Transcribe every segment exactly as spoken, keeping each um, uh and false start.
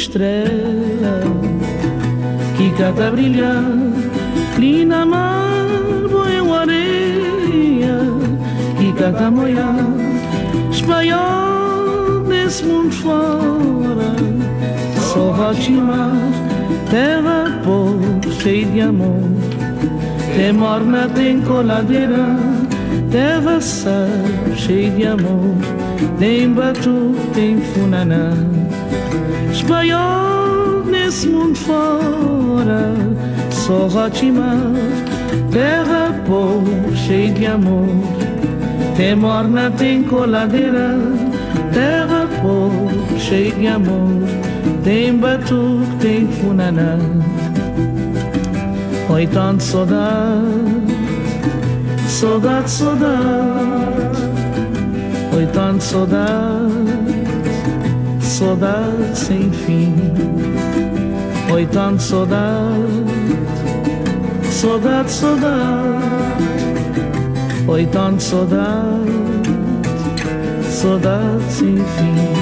estrela que cata brilhar, linda mar, boa areia que cata moiar, espanhol nesse mundo fora, só rotimar, terra pobre, cheia de amor, tem morna, tem coladeira, terra sal, cheia de amor, tem batu, tem funaná, espanhol nesse mundo fora, só rotimar, terra pobre, cheia de amor, tem morna, tem coladeira, terra pobre, cheia de amor, tem batu, tem funaná. Oi, tanto saudade, saudade, saudade. Oi, tanto saudade, saudade sem fim. Oi, tanto saudade, saudade, saudade. Oi, tanto saudade, saudade sem fim.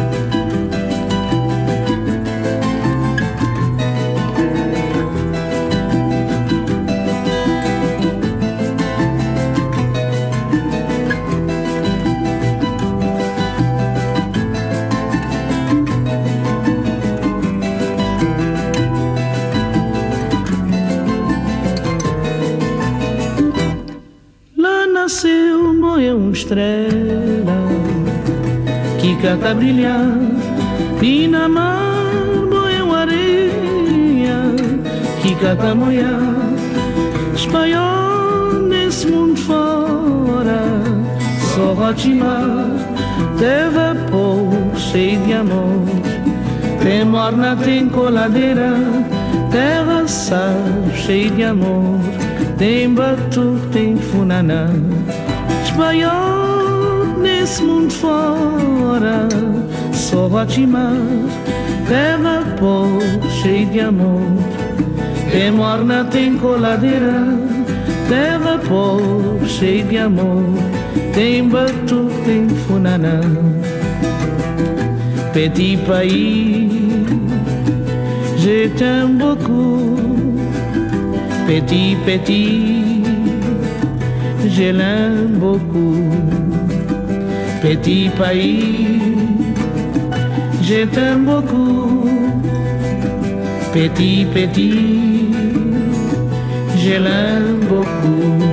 Nasceu, morreu uma estrela que canta brilhar, pina mar, morreu areia que canta moiar, espanhol nesse mundo fora, só rotimar, terra pobre, cheia de amor, tem morna, tem coladeira, terra sal, cheia de amor, tem batu, tem funaná, espanhol nesse mundo fora, só rotimar, terra pobre, cheia de amor, tem morna, tem coladeira, terra pobre, cheia de amor, tem batu, tem funaná. Petit pays, je t'aime beaucoup. Petit, petit, je l'aime beaucoup. Petit pays, je t'aime beaucoup. Petit, petit, je l'aime beaucoup.